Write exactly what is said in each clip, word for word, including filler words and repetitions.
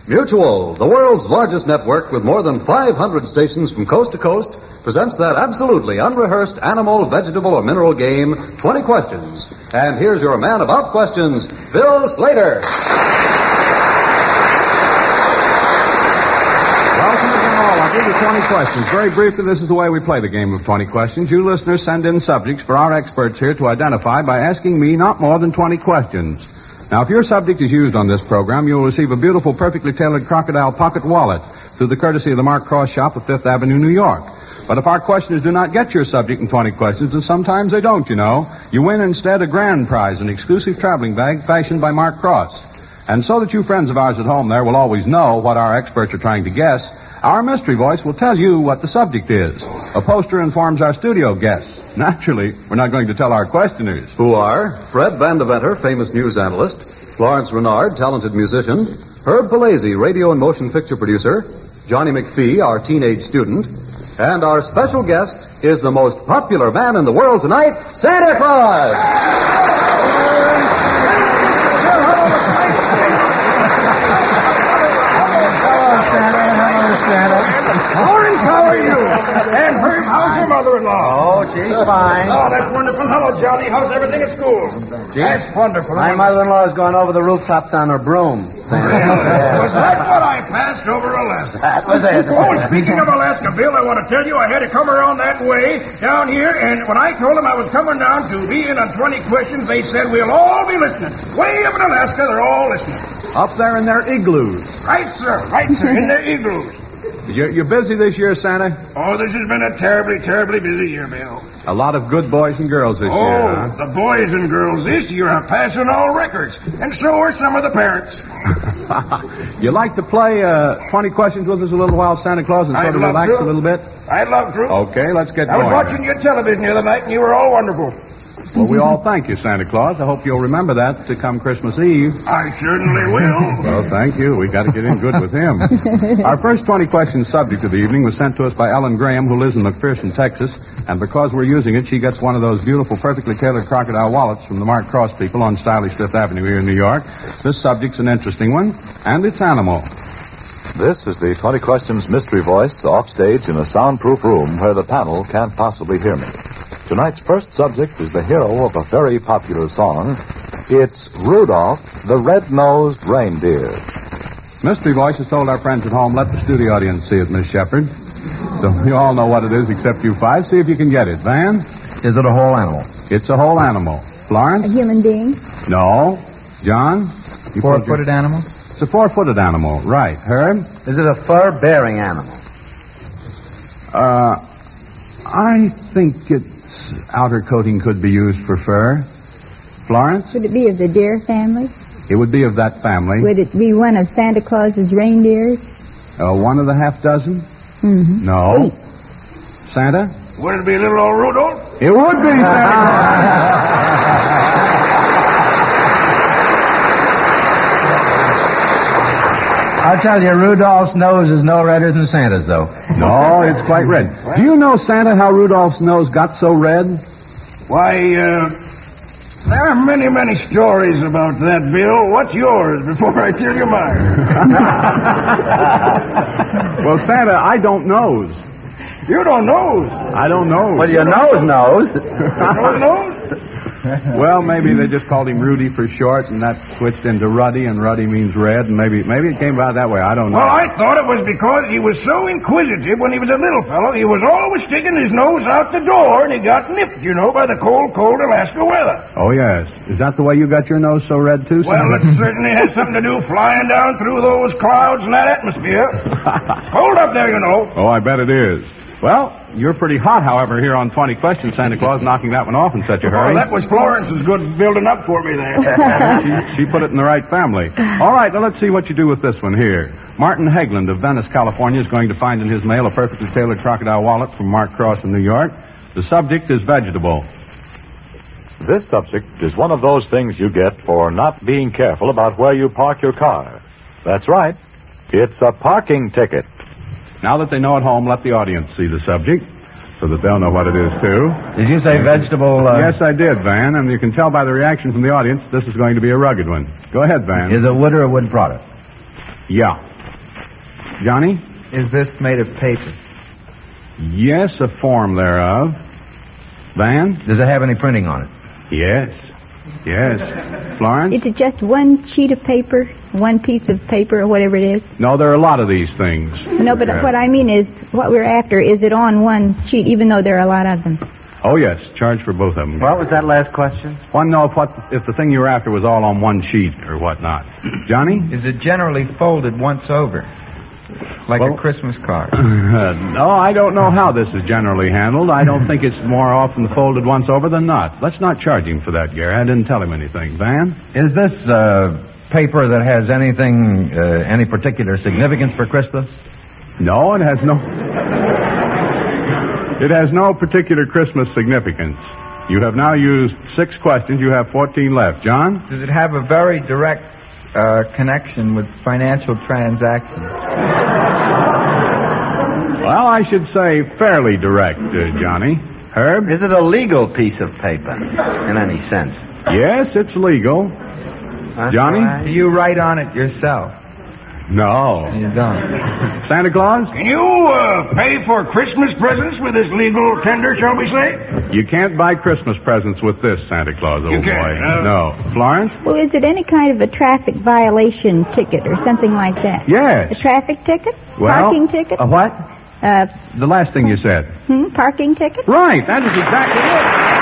Mutual, the world's largest network with more than five hundred stations from coast to coast, presents that absolutely unrehearsed animal, vegetable, or mineral game, twenty questions. And here's your man about questions, Bill Slater. Welcome to them all. I'll give you twenty questions. Very briefly, this is the way we play the game of twenty questions. You listeners send in subjects for our experts here to identify by asking me not more than twenty questions. Now, if your subject is used on this program, you'll receive a beautiful, perfectly tailored crocodile pocket wallet through the courtesy of the Mark Cross shop at Fifth Avenue, New York. But if our questioners do not get your subject in twenty questions, and sometimes they don't, you know, you win instead a grand prize, an exclusive traveling bag fashioned by Mark Cross. And so that you friends of ours at home there will always know what our experts are trying to guess, our mystery voice will tell you what the subject is. A poster informs our studio guests. Naturally, we're not going to tell our questioners. Who are Fred Van Deventer, famous news analyst, Florence Renard, talented musician, Herb Palazzi, radio and motion picture producer, Johnny McPhee, our teenage student, and our special guest is the most popular man in the world tonight, Santa Claus! Lawrence, how are you? And Herb, how's your mother-in-law? Oh, she's fine. Oh, that's wonderful. Hello, Johnny. How's everything at school? Gee, That's wonderful. My mother-in-law is going over the rooftops on her broom. Was that what I passed over Alaska? That was it. Oh, speaking of Alaska, Bill, I want to tell you I had to come around that way down here, and when I told them I was coming down to be in on twenty questions, they said we'll all be listening. Way up in Alaska, they're all listening. Up there in their igloos. Right, sir. Right, sir. In their igloos. You're, you're busy this year, Santa? Oh, this has been a terribly, terribly busy year, Bill. A lot of good boys and girls this oh, year, huh? the boys and girls this year are passing all records, and so are some of the parents. You like to play uh, twenty questions with us a little while, Santa Claus, and sort I'd of love relax to. a little bit? I'd love to. Okay, let's get I going. was watching your television the other night, and you were all wonderful. Well, we all thank you, Santa Claus. I hope you'll remember that to come Christmas Eve. I certainly will. Well, thank you. We've got to get in good with him. Our first twenty questions subject of the evening was sent to us by Ellen Graham, who lives in McPherson, Texas. And because we're using it, she gets one of those beautiful, perfectly tailored crocodile wallets from the Mark Cross people on stylish Fifth Avenue here in New York. This subject's an interesting one, and it's animal. This is the twenty questions mystery voice off stage in a soundproof room where the panel can't possibly hear me. Tonight's first subject is the hero of a very popular song. It's Rudolph, the Red-Nosed Reindeer. Mystery Voice has told our friends at home, let the studio audience see it, Miss Shepard. So you all know what it is except you five. See if you can get it. Van? Is it a whole animal? It's a whole animal. Florence? A human being? No. John? You Four-footed your... animal? It's a four-footed animal, right. Herb? Is it a fur-bearing animal? Uh, I think its outer coating could be used for fur. Florence? Would it be of the deer family? It would be of that family. Would it be one of Santa Claus's reindeers? Uh, one of the half dozen? Mm-hmm. No. Eight. Santa? Would it be a little old Rudolph? It would be, Santa. I'll tell you, Rudolph's nose is no redder than Santa's, though. No, it's quite red. Do you know, Santa, how Rudolph's nose got so red? Why, uh, there are many, many stories about that, Bill. What's yours before I tell you mine? Well, Santa, I don't nose. You don't know. I don't know. Well, your nose knows. Nose knows? Well, maybe they just called him Rudy for short, and that switched into Ruddy, and Ruddy means red, and maybe maybe it came about that way. I don't know. Well, I thought it was because he was so inquisitive when he was a little fellow. He was always sticking his nose out the door, and he got nipped, you know, by the cold, cold Alaska weather. Oh, yes. Is that the way you got your nose so red, too, Well, Santa? it certainly has something to do flying down through those clouds and that atmosphere. Hold up there, you know. Oh, I bet it is. Well, you're pretty hot, however, here on twenty questions, Santa Claus, knocking that one off in such a hurry. Oh, that was Florence's good building up for me there. she, she put it in the right family. All right, now let's see what you do with this one here. Martin Hegland of Venice, California, is going to find in his mail a perfectly tailored crocodile wallet from Mark Cross in New York. The subject is vegetable. This subject is one of those things you get for not being careful about where you park your car. That's right. It's a parking ticket. Now that they know at home, let the audience see the subject so that they'll know what it is, too. Did you say vegetable? Uh... Yes, I did, Van, and you can tell by the reaction from the audience this is going to be a rugged one. Go ahed, Van. Is it wood or a wood product? Yeah. Johnny? Is this made of paper? Yes, a form thereof. Van? Does it have any printing on it? Yes. Yes. Florence? Is it just one sheet of paper, one piece of paper, or whatever it is? No, there are a lot of these things. No, but Uh, what I mean is, what we're after, is it on one sheet, even though there are a lot of them? Oh, yes. Charge for both of them. What was that last question? Want to know if, what, if the thing you were after was all on one sheet or whatnot. Johnny? Is it generally folded once over? Like Well- a Christmas card? no, I don't know how this is generally handled. I don't think it's more often folded once over than not. Let's not charge him for that, Gary. I didn't tell him anything. Van? Is this uh, paper that has anything, uh, any particular significance for Christmas? No, it has no... It has no particular Christmas significance. You have now used six questions. You have fourteen left. John? Does it have a very direct uh, connection with financial transactions? Well, I should say fairly direct, uh, Johnny. Herb? Is it a legal piece of paper in any sense? Yes, it's legal. That's Johnny? right. Do you write on it yourself? No. You don't. Santa Claus? Can you uh, pay for Christmas presents with this legal tender, shall we say? You can't buy Christmas presents with this, Santa Claus, old You boy. can't, huh? No. Florence? Well, is it any kind of a traffic violation ticket or something like that? Yes. A traffic ticket? Well, Parking ticket? A what? Uh, The last thing you said. hmm, parking ticket? Right, that is exactly it.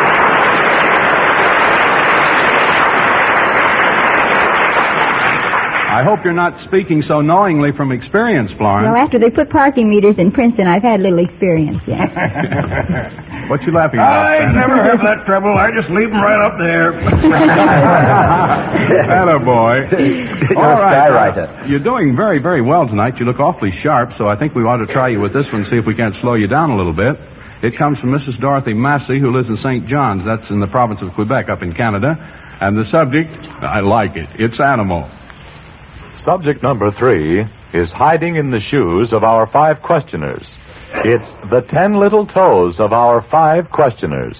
I hope you're not speaking so knowingly from experience, Florence. Well, after they put parking meters in Princeton, I've had a little experience, yeah. What you laughing about, I Santa? never have that trouble. I just leave them right up there. Atta boy. All right. skywriter. now, You're doing very, very well tonight. You look awfully sharp, so I think we ought to try you with this one, see if we can't slow you down a little bit. It comes from Missus Dorothy Massey, who lives in Saint John's. That's in the province of Quebec up in Canada. And the subject, I like it. It's animal. Subject number three is hiding in the shoes of our five questioners. It's the ten little toes of our five questioners.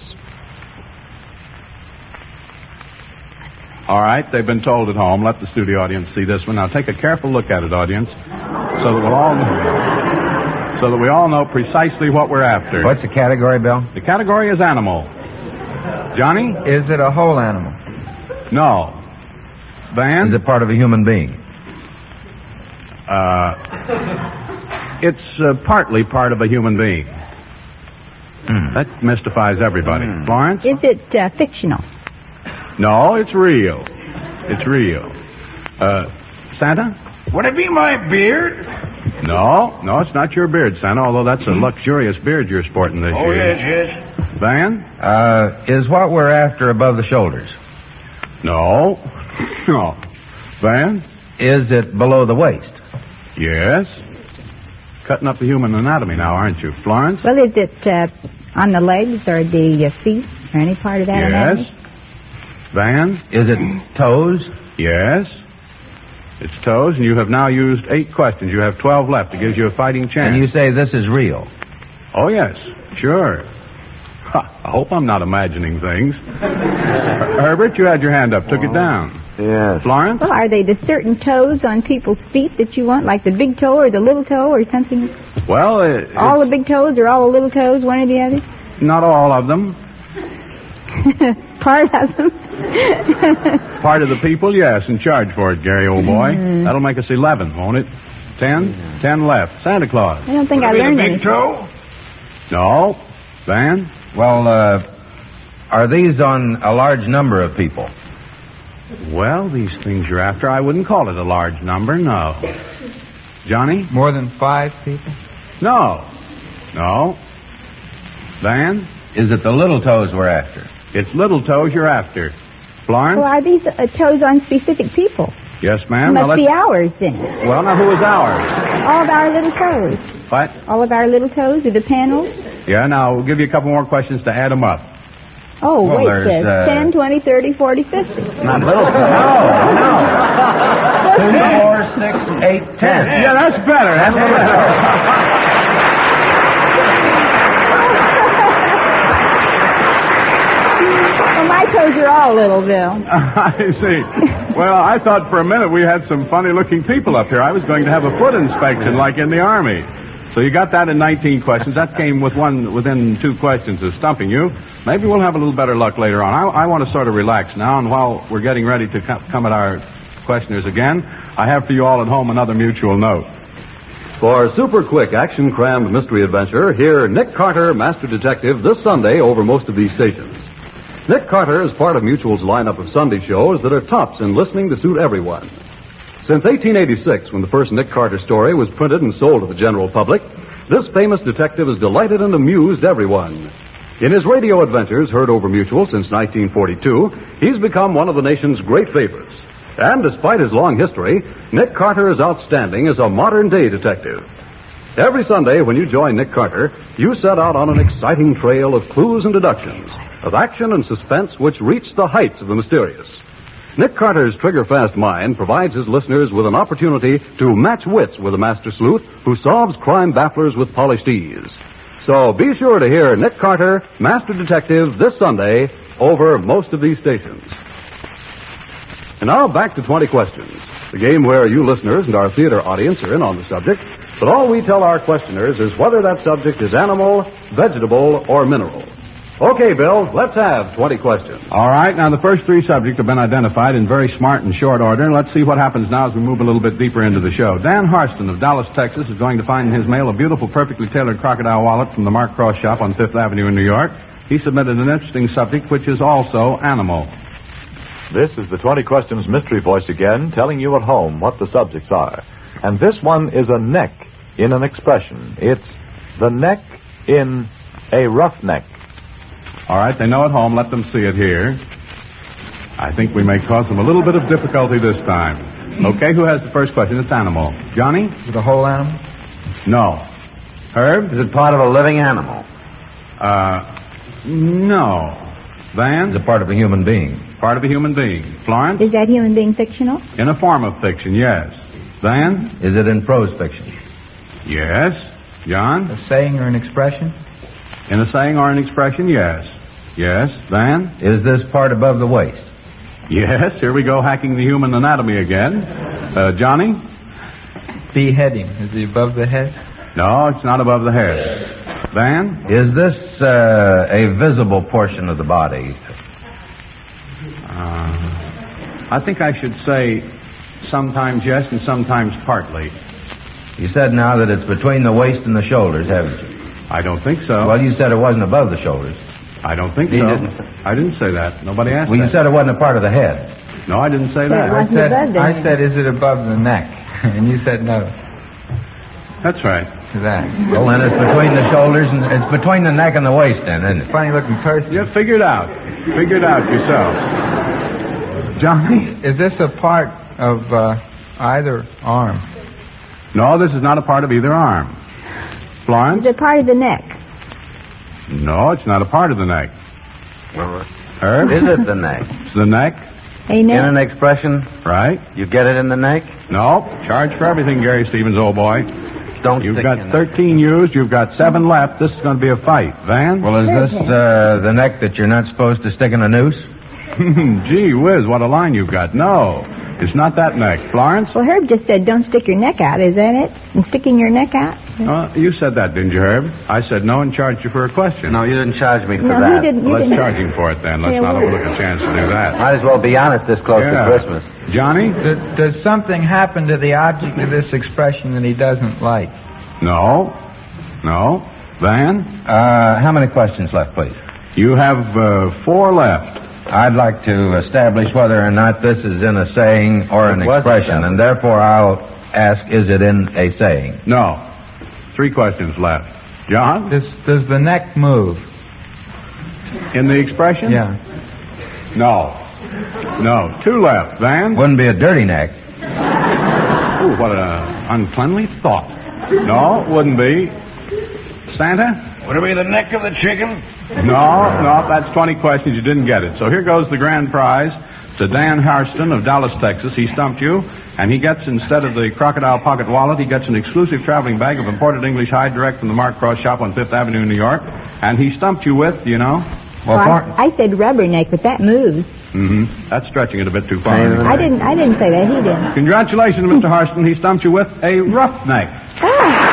All right, they've been told at home. Let the studio audience see this one. Now take a careful look at it, audience, so that we'll all so that we all know precisely what we're after. What's the category, Bill? The category is animal. Johnny? Is it a whole animal? No. Van? Is it part of a human being? Uh, it's uh, partly part of a human being. Mm. That mystifies everybody. Mm. Florence? Is it uh, fictional? No, it's real. It's real. Uh, Santa? Would it be my beard? No, no, it's not your beard, Santa, although that's a luxurious beard you're sporting this Oh, year. yes, yes. Van? Uh, is what we're after above the shoulders? No. No. Van? Is it below the waist? Yes. Cutting up the human anatomy now, aren't you? Florence? Well, is it uh, on the legs or the uh, feet or any part of that anatomy? Yes. Van? Is it toes? Yes. It's toes, and you have now used eight questions. You have twelve left. It gives you a fighting chance. And you say this is real? Oh, yes. Sure. Ha, I hope I'm not imagining things. Her- Herbert, you had your hand up. Took it down. Yes. Florence? Well, are they the certain toes on people's feet that you want, like the big toe or the little toe or something? Well, it, All the big toes or all the little toes, one or the other? not all of them. Part of them? Part of the people, yes, and charge for it, Gary, old boy. That'll make us eleven, won't it? Ten? Ten left. Santa Claus. I don't think Would I it be learned the big anything. toe? No. Van? Well, uh, are these on a large number of people? Well, these things you're after, I wouldn't call it a large number, no. Johnny? More than five people? No. No. Van? Is it the little toes we're after? It's little toes you're after. Florence? Well, are these uh, toes on specific people? Yes, ma'am. Must Now be let's- ours then. Well, now who is ours? All of our little toes. What? All of our little toes are the panels. Yeah, now we'll give you a couple more questions to add them up. Oh, Well, wait, there's, says uh, ten, twenty, thirty, forty, fifty. Not little toes. No, no. Two, four, six, eight, ten. Yeah, that's better. That's a little better. Well, my My toes are all little, Bill. I see. Well, I thought for a minute we had some funny-looking people up here. I was going to have a foot inspection like in the Army. So you got that in nineteen questions. That came with one within two questions of stumping you. Maybe we'll have a little better luck later on. I, I want to sort of relax now, and while we're getting ready to co- come at our questioners again, I have for you all at home another mutual note. For super quick, action-crammed mystery adventure, hear Nick Carter, Master Detective, this Sunday over most of these stations. Nick Carter is part of Mutual's lineup of Sunday shows that are tops in listening to suit everyone. Since eighteen eighty-six, when the first Nick Carter story was printed and sold to the general public, this famous detective has delighted and amused everyone. In his radio adventures, heard over Mutual since nineteen forty-two, he's become one of the nation's great favorites. And despite his long history, Nick Carter is outstanding as a modern-day detective. Every Sunday, when you join Nick Carter, you set out on an exciting trail of clues and deductions, of action and suspense which reach the heights of the mysterious. Nick Carter's trigger-fast mind provides his listeners with an opportunity to match wits with a master sleuth who solves crime bafflers with polished ease. So be sure to hear Nick Carter, Master Detective, this Sunday over most of these stations. And now back to twenty questions, the game where you listeners and our theater audience are in on the subject, but all we tell our questioners is whether that subject is animal, vegetable, or mineral. Okay, Bill, let's have twenty questions. All right, now the first three subjects have been identified in very smart and short order. Let's see what happens now as we move a little bit deeper into the show. Dan Harston of Dallas, Texas, is going to find in his mail a beautiful, perfectly tailored crocodile wallet from the Mark Cross shop on Fifth Avenue in New York. He submitted an interesting subject, which is also animal. This is the twenty Questions Mystery Voice again, telling you at home what the subjects are. And this one is a neck in an expression. It's the neck in a roughneck. All right, they know at home. Let them see it here. I think we may cause them a little bit of difficulty this time. Okay, who has the first question? It's animal. Johnny? Is it a whole animal? No. Herb? Is it part of a living animal? Uh, no. Van? Is it part of a human being? Part of a human being. Florence? Is that human being fictional? In a form of fiction, yes. Van? Is it in prose fiction? Yes. John? A saying or an expression? In a saying or an expression, yes. Yes. Van? Is this part above the waist? Yes. Here we go, hacking the human anatomy again. Uh, Johnny? Beheading. Is it above the head? No, it's not above the head. Van? Is this uh, a visible portion of the body? Uh, I think I should say sometimes yes and sometimes partly. You said now that it's between the waist and the shoulders, haven't you? I don't think so. Well, you said it wasn't above the shoulders. I don't think He so. didn't. I didn't say that. Nobody asked Well, that. you said it wasn't a part of the head. No, I didn't say It that. I wasn't said, above the I head. said, is it above the neck? And you said no That's right. to that. Well, then it's between the shoulders and it's between the neck and the waist, then, isn't it? Funny looking person. You figured out. Figured out yourself. Johnny? Is this a part of uh, either arm? No, this is not a part of either arm. Florence? Is it part of the neck? No, it's not a part of the neck. Herb? Is it the neck? It's the neck, A In neck? an expression, right? you get it in the neck? No. Charge for everything, Gary Stevens, old boy. Don't You've stick got in thirteen used. You've got seven left. This is going to be a fight. Van? Well, is this uh, the neck that you're not supposed to stick in a noose? Gee whiz, what a line you've got. No, it's not that neck. Florence? Well, Herb just said don't stick your neck out. Is that it? And sticking your neck out? Uh, you said that, didn't you, Herb? I said no and charged you for a question. No, you didn't charge me for No, that. he didn't. You Well, let's didn't. charge him for it then. Let's Yeah, not well- overlook a chance to do that. Might as well be honest this close Yeah. to Christmas. Johnny? Does, does something happen to the object of this expression that he doesn't like? No. No. Van? Uh, how many questions left, please? You have uh, four left. I'd like to establish whether or not this is in a saying or an It wasn't expression, that. and therefore I'll ask, is it in a saying? No. Three questions left. John? Does, does the neck move? In the expression? Yeah. No. No. Two left. Van? Wouldn't be a dirty neck. Ooh, what an uncleanly thought. No, it wouldn't be. Santa? Would it be the neck of the chicken? No, no, that's twenty questions. You didn't get it. So here goes the grand prize to Dan Harston of Dallas, Texas. He stumped you, and he gets, instead of the crocodile pocket wallet, he gets an exclusive traveling bag of imported English hide direct from the Mark Cross shop on Fifth Avenue in New York. And he stumped you with, you know? Well, Well, Florence, I, I said rubberneck, but that moves. Mm-hmm. That's stretching it a bit too far. Pain in the I didn't. I didn't say that. He did. Congratulations, Mister Harston. He stumped you with a roughneck. Ah.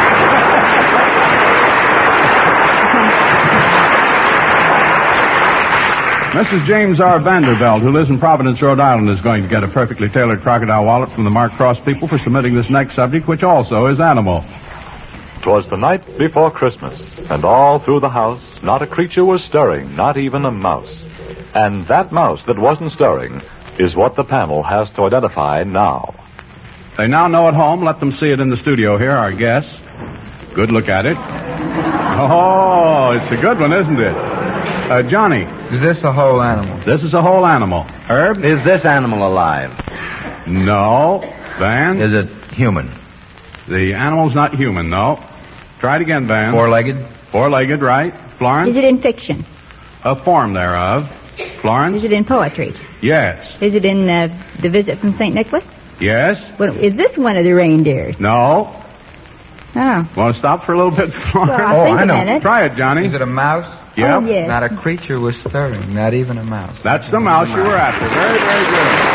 Missus James R. Vanderbilt, who lives in Providence, Rhode Island, is going to get a perfectly tailored crocodile wallet from the Mark Cross people for submitting this next subject, which also is animal. 'Twas the night before Christmas, and all through the house, not a creature was stirring, not even a mouse. And that mouse that wasn't stirring is what the panel has to identify now. They now know at home. Let them see it in the studio here, our guests. Good look at it. Oh, it's a good one, isn't it? Uh, Johnny. Is this a whole animal? This is a whole animal. Herb? Is this animal alive? No. Van? is it human? The animal's not human, no. Try it again, Van. Four-legged? Four-legged, right. Florence? Is it in fiction? A form thereof. Florence? Is it in poetry? Yes. Is it in uh, The Visit from Saint Nicholas? Yes. Well, is this one of the reindeers? No. Oh. Want to stop for a little bit, Florence? Well, I'll Oh, think I a know. minute. Try it, Johnny. Is it a mouse? Yep. Oh, yes. Not a creature was stirring, not even a mouse. That's the mouse you were after. Very, very good.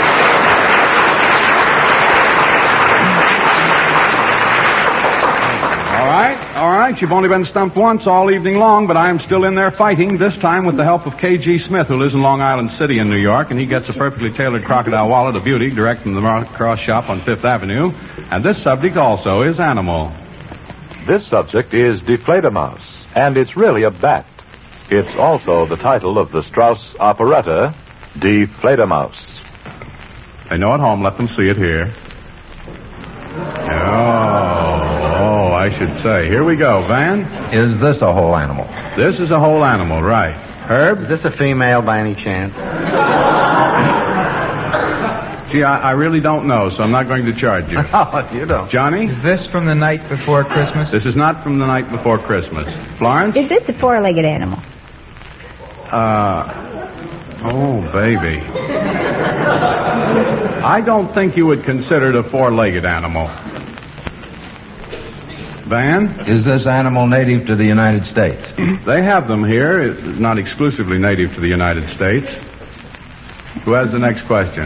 All right, all right. You've only been stumped once all evening long, but I am still in there fighting, this time with the help of K G. Smith, who lives in Long Island City in New York, and he gets a perfectly tailored crocodile wallet, a beauty, direct from the Mark Cross shop on Fifth Avenue. And this subject also is animal. This subject is Deflate-A-Mouse, and it's really a bat. It's also the title of the Strauss operetta, Deflate-A-Mouse. They know at home. Let them see it here. Oh, oh, I should say. Here we go. Van? Is this a whole animal? This is a whole animal, right. Herb? Is this a female by any chance? Gee, I, I really don't know, so I'm not going to charge you. Oh, you don't. Johnny? Is this from the night before Christmas? This is not from the night before Christmas. Florence? Is this a four-legged animal? Uh, oh, baby. I don't think you would consider it a four-legged animal. Van? Is this animal native to the United States? They have them here. It's not exclusively native to the United States. Who has the next question?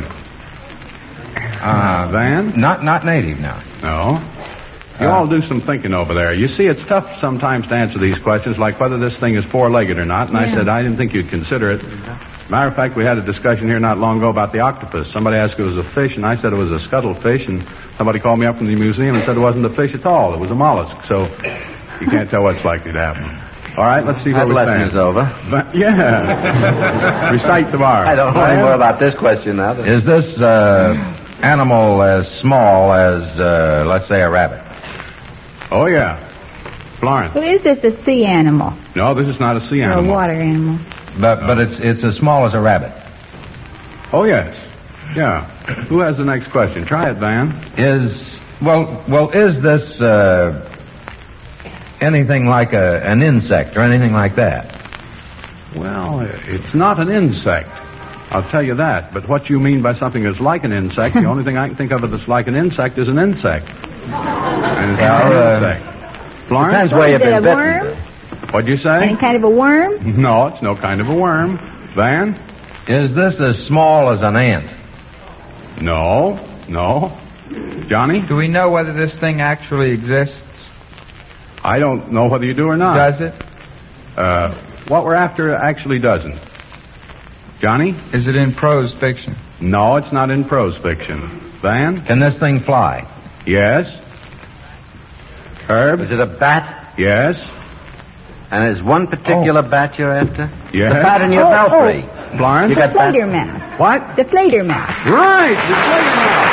Uh, Van? Not not native now. No. You Uh, all do some thinking over there. You see, it's tough sometimes to answer these questions, like whether this thing is four-legged or not, and I Yeah. said I didn't think you'd consider it. Matter of fact, we had a discussion here not long ago about the octopus. Somebody asked if it was a fish, and I said it was a scuttlefish, and somebody called me up from the museum and said it wasn't a fish at all. It was a mollusk, so you can't tell what's likely to happen. All right, let's see where That we lesson stand. is over. But, yeah. Recite the bar. I don't know any more about this question now. Is this uh, animal as small as, uh, let's say, a rabbit? Oh, yeah. Florence. Well, is this a sea animal No, this is not a sea or animal. a water animal? But but it's it's as small as a rabbit. Oh, yes. Yeah. Who has the next question? Try it, Van. Is well well is this uh, anything like a an insect or anything like that? Well, it's not an insect. I'll tell you that. But what you mean by something that's like an insect, the only thing I can think of that's like an insect is an insect. And it's not Well, an uh, insect. Florence? Depends where you've Is it been a bitten. worm? What'd you say? Any kind of a worm? No, it's no kind of a worm. Van? Is this as small as an ant? No. No. Johnny? Do we know whether this thing actually exists? I don't know whether you do or not. Does it? Uh, what we're after actually doesn't. Johnny? Is it in prose fiction? No, it's not in prose fiction. Van? Can this thing fly? Yes. Herb? Is it a bat? Yes. And is one particular bat you're after? Yes. The bat in your Oh, belfry. Florence? You The got bat? flater mouse. What? The flater mouse. Right. The flater mouse.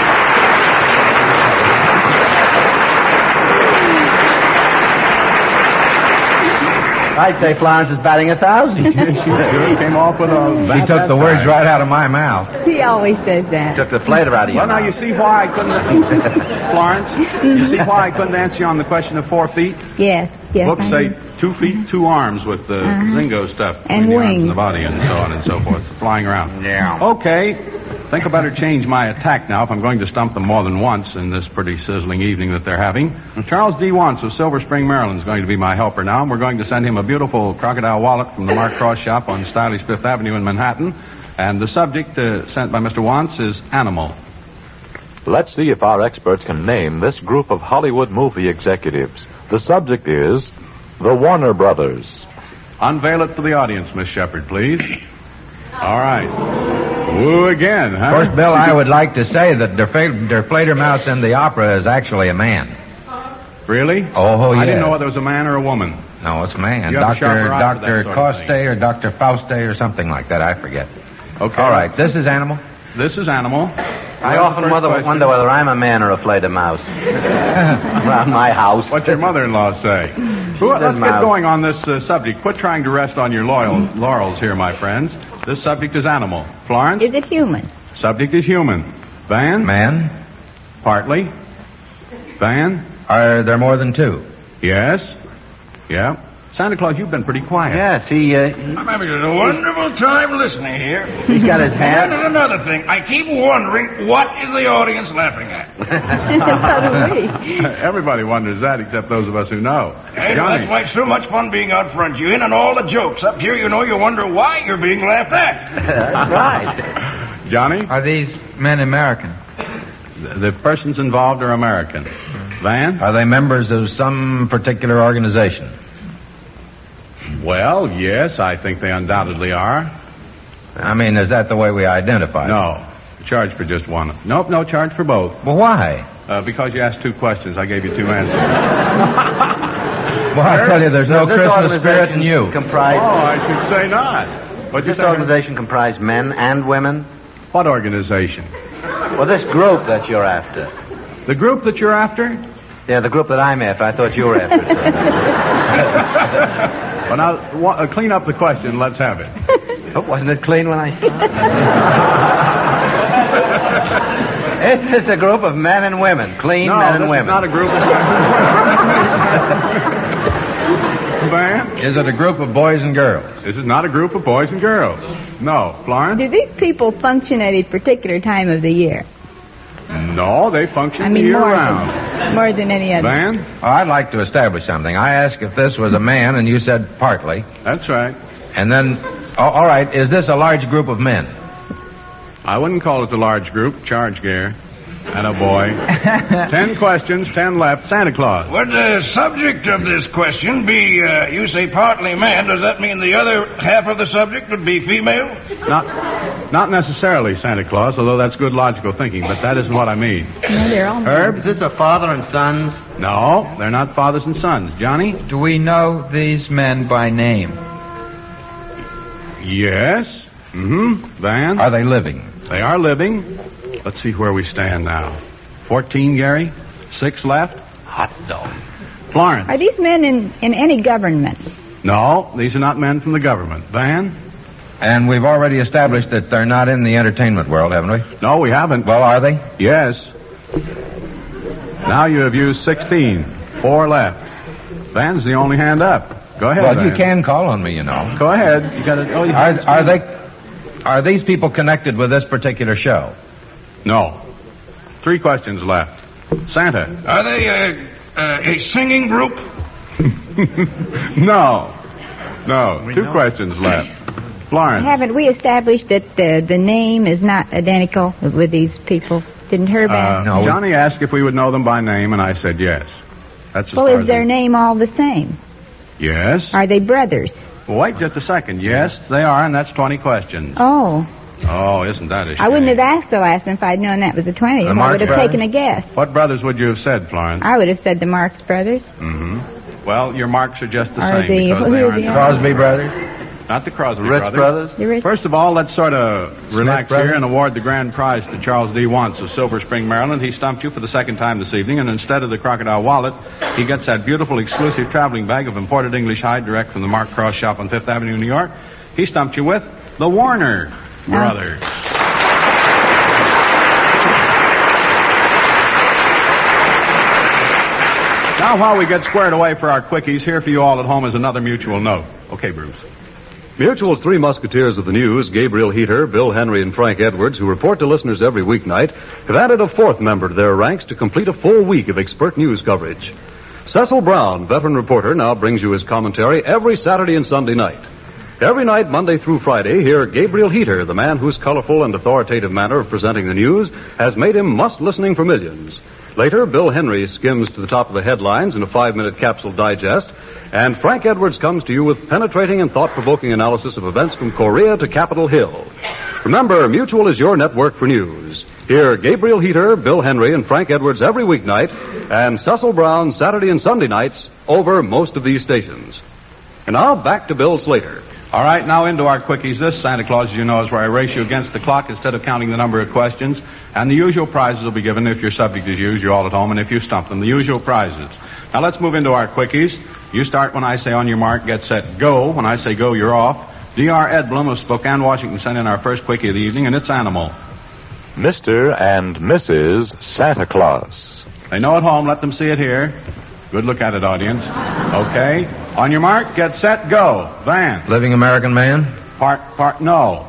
I'd say Florence is batting a thousand. She came off with a He bat took that the words time. right out of my mouth. He always says that. Took the flavor out of your Well, now you mouth. see why I couldn't. Florence, you see why I couldn't answer you on the question of four feet? Yes, yes. Books I say know. two feet, two arms with the Uh-huh. Zingo stuff And between the arms wings. and the body and so on and so forth, flying around. Yeah. Okay, think I better change my attack now if I'm going to stump them more than once in this pretty sizzling evening that they're having. Charles D. Wantz of Silver Spring, Maryland is going to be my helper now, and we're going to send him a beautiful crocodile wallet from the Mark Cross shop on stylish Fifth Avenue in Manhattan. And the subject uh, sent by Mister Wantz is animal. Let's see if our experts can name this group of Hollywood movie executives. The subject is the Warner Brothers. Unveil it for the audience, Miss Shepard, please. All right. Woo again, huh? First, Bill, I would like to say that Der, Der Fledermaus in the opera is actually a man. Really? Oh, yeah. I didn't know whether it was a man or a woman. No, it's a man. You have a Doctor sharper eye for that Doctor sort of Coste thing. or Doctor Fauste or something like that. I forget. Okay. All right. This is animal. This is animal. I often wonder, wonder whether I'm a man or a Fledermaus around my house. What's your mother-in-law say? Well, let's get going on this uh, subject. Quit trying to rest on your loyal laurels here, my friends. This subject is animal. Florence? Is it human? Subject is human. Van? Man. Partly. Van? Are there more than two? Yes. Yeah. Santa Claus, you've been pretty quiet. Yes, he, uh, he... I'm having a wonderful time listening here. He's got his hat. And there's another thing. I keep wondering, what is the audience laughing at? Everybody wonders that, except those of us who know. Hey, Johnny. that's why it's so much fun being out front. You in on all the jokes. Up here, you know, you wonder why you're being laughed at. That's right. Johnny? Are these men American? The, the persons involved are American. Van? Are they members of some particular organization? Well, yes, I think they undoubtedly are. I mean, is that the way we identify? No. Charge for just one. Nope, no charge for both. Well, why? Uh, because you asked two questions, I gave you two answers. Well, I tell you, there's no Does this Christmas spirit in organization you. Comprise, Oh, I should say not. What'd you this say? organization comprise men and women? What organization? Well, this group that you're after. The group that you're after? Yeah, the group that I'm after. I thought you were after. Well, now, wa- uh, clean up the question. Let's have it. Oh, wasn't it clean when I started? It's just a group of men and women. Clean no, men and this women. is not a group of Van? Is it a group of boys and girls? This is not a group of boys and girls. No. Florence? Do these people function at a particular time of the year? No, they function I mean, year more round. than, more than any other. Van? Oh, I'd like to establish something. I asked if this was a man, and you said partly. That's right. And then, oh, all right, is this a large group of men? I wouldn't call it a large group. Charge, Gare. And a boy. Ten questions, ten left. Santa Claus. Would the subject of this question be, uh, you say partly man, does that mean the other half of the subject would be female? Not, not necessarily Santa Claus, although that's good logical thinking, but that isn't what I mean. No, they're all Herb? Is this a father and sons? No, they're not fathers and sons. Johnny? Do we know these men by name? Yes. Mm-hmm. Van? Are they living? They are living. Let's see where we stand now. Fourteen, Gary? Six left? Hot dog. Florence? Are these men in, in any government? No, these are not men from the government. Van? And we've already established that they're not in the entertainment world, haven't we? No, we haven't. Well, are they? Yes. Now you have used sixteen. Four left. Van's the only hand up. Go ahead, Well, Van. you can call on me, you know. Go ahead. You got to. Oh, you Are, are they? Are these people connected with this particular show? No. Three questions left. Santa. Are they uh, uh, a singing group? No. No. Two questions left. Florence. Haven't we established that the, the name is not identical with these people? Didn't Herb Uh, ask? No, we- Johnny asked if we would know them by name, and I said yes. That's as Well, far is as their we- name all the same? Yes. Are they brothers? Well, wait just a second. Yes, they are, and that's twenty questions. Oh, Oh, isn't that a shame? I wouldn't have asked the last one if I'd known that was the twentieth. The I Marx would have brothers? taken a guess. What brothers would you have said, Florence? I would have said the Marx brothers. Mm-hmm. Well, your marks are just the Are same the- because who they are aren't the- Crosby brothers? not the Crosby Rich brothers. brothers? The rich- First of all, let's sort of relax brothers? here and award the grand prize to Charles D. Wantz of Silver Spring, Maryland. He stumped you for the second time this evening, and instead of the crocodile wallet, he gets that beautiful exclusive traveling bag of imported English hide direct from the Mark Cross shop on Fifth Avenue, New York. He stumped you with the Warner brothers. Now, while we get squared away for our quickies, here for you all at home is another mutual note. Okay, Bruce. Mutual's three musketeers of the news, Gabriel Heater, Bill Henry, and Frank Edwards, who report to listeners every weeknight, have added a fourth member to their ranks to complete a full week of expert news coverage. Cecil Brown, veteran reporter, now brings you his commentary every Saturday and Sunday night. Every night, Monday through Friday, hear Gabriel Heater, the man whose colorful and authoritative manner of presenting the news has made him must-listening for millions. Later, Bill Henry skims to the top of the headlines in a five-minute capsule digest, and Frank Edwards comes to you with penetrating and thought-provoking analysis of events from Korea to Capitol Hill. Remember, Mutual is your network for news. Hear Gabriel Heater, Bill Henry, and Frank Edwards every weeknight, and Cecil Brown Saturday and Sunday nights over most of these stations. And now, back to Bill Slater. All right, now into our quickies. This, Santa Claus, as you know, is where I race you against the clock instead of counting the number of questions. And the usual prizes will be given if your subject is used, you're all at home, and if you stump them, the usual prizes. Now let's move into our quickies. You start when I say on your mark, get set, go. When I say go, you're off. D R Edblum of Spokane, Washington, sent in our first quickie of the evening, and it's animal. Mister and Missus Santa Claus. They know at home, let them see it here. Good look at it, audience. Okay. On your mark, get set, go. Van. Living American man? Part, part, no.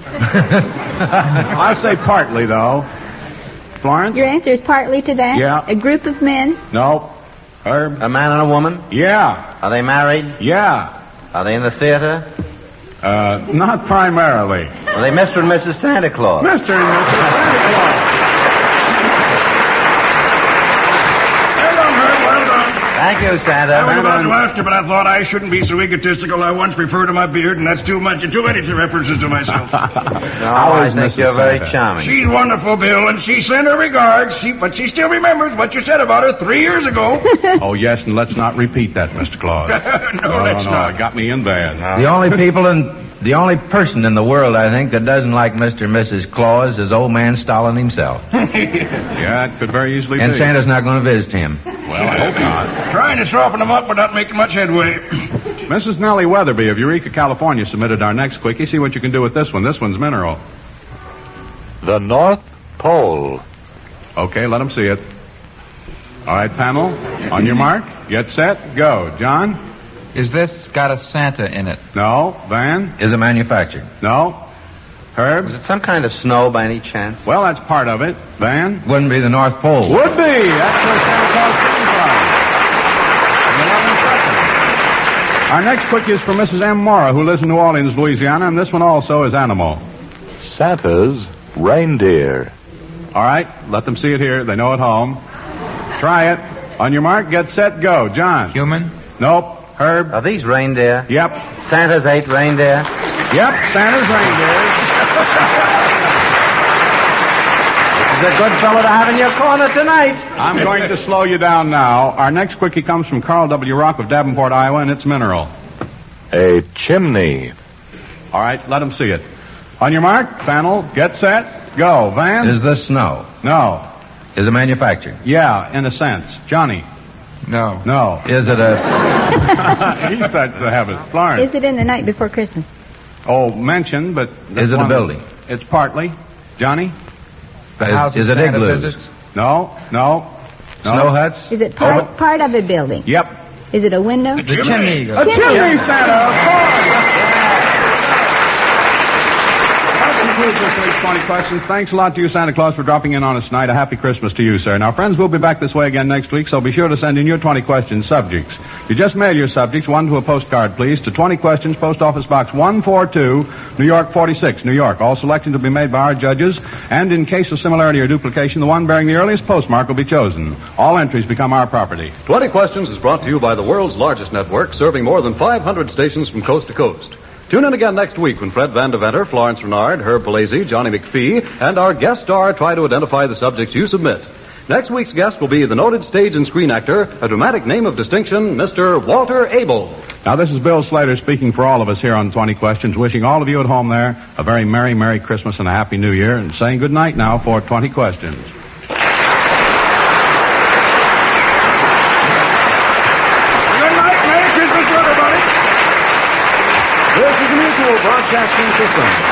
I'll say partly, though. Florence? Your answer is partly to that? Yeah. A group of men? No. Herb? A man and a woman? Yeah. Are they married? Yeah. Are they in the theater? Uh, not primarily. Are they Mister and Missus Santa Claus? Mister and Missus Santa Claus. Thank you, Santa. I was about to ask you, but I thought I shouldn't be so egotistical. I once referred to my beard, and that's too much, too many references to myself. No, I think you're very charming. She's wonderful, Bill, and she sent her regards, she, but she still remembers what you said about her three years ago. Oh, yes, and let's not repeat that, Mister Claus. no, no, let's no, not. It got me in bad. The only people in, the only person in the world, I think, that doesn't like Mister and Missus Claus is old man Stalin himself. Yeah, it could very easily and be. And Santa's not going to visit him. Well, I hope not. Trying to soften them up, but not making much headway. Missus Nellie Weatherby of Eureka, California, submitted our next quickie. See what you can do with this one. This one's mineral. The North Pole. Okay, let them see it. All right, panel. On your mark. Get set. Go. John? Is this got a Santa in it? No. Van? Is it manufactured? No. Herb? Is it some kind of snow by any chance? Well, that's part of it. Van? Wouldn't be the North Pole. Would be. That's where Santa Claus came from. Our next quickie is from Missus M. Mora, who lives in New Orleans, Louisiana, and this one also is animal. Santa's reindeer. All right, let them see it here. They know at home. Try it. On your mark, get set, go. John? Human? Nope. Herb? Are these reindeer? Yep. Santa's eight reindeer? Yep, Santa's reindeer. He's a good fellow to have in your corner tonight. I'm going to slow you down now. Our next quickie comes from Carl W. Rock of Davenport, Iowa, and it's mineral. A chimney. All right, let them see it. On your mark, panel, get set, go. Van? Is this snow? No. Is it manufactured? Yeah, in a sense. Johnny? No. No. Is it a... He said to have it. Florence? Is it in the night before Christmas? Oh, mentioned, but... Is it a building? It's partly. Johnny? The is, house is it Santa igloos? visits? No, no. no. Snow huts? Is it part, Oh. part of a building? Yep. Is it a window? The chimney. A chimney, Santa, of course. That concludes this week's twenty questions. Thanks a lot to you, Santa Claus, for dropping in on us tonight. A happy Christmas to you, sir. Now, friends, we'll be back this way again next week, so be sure to send in your twenty questions subjects. You just mail your subjects, one to a postcard, please, to twenty questions, Post Office Box one forty-two, New York forty-six, New York. All selections will be made by our judges, and in case of similarity or duplication, the one bearing the earliest postmark will be chosen. All entries become our property. twenty Questions is brought to you by the world's largest network, serving more than five hundred stations from coast to coast. Tune in again next week when Fred Van Deventer, Florence Renard, Herb Palazzi, Johnny McPhee, and our guest star try to identify the subjects you submit. Next week's guest will be the noted stage and screen actor, a dramatic name of distinction, Mister Walter Abel. Now, this is Bill Slater speaking for all of us here on twenty Questions, wishing all of you at home there a very Merry, Merry Christmas and a Happy New Year, and saying good night now for twenty Questions. Merry Christmas, everybody. This is the Mutual Broadcasting System.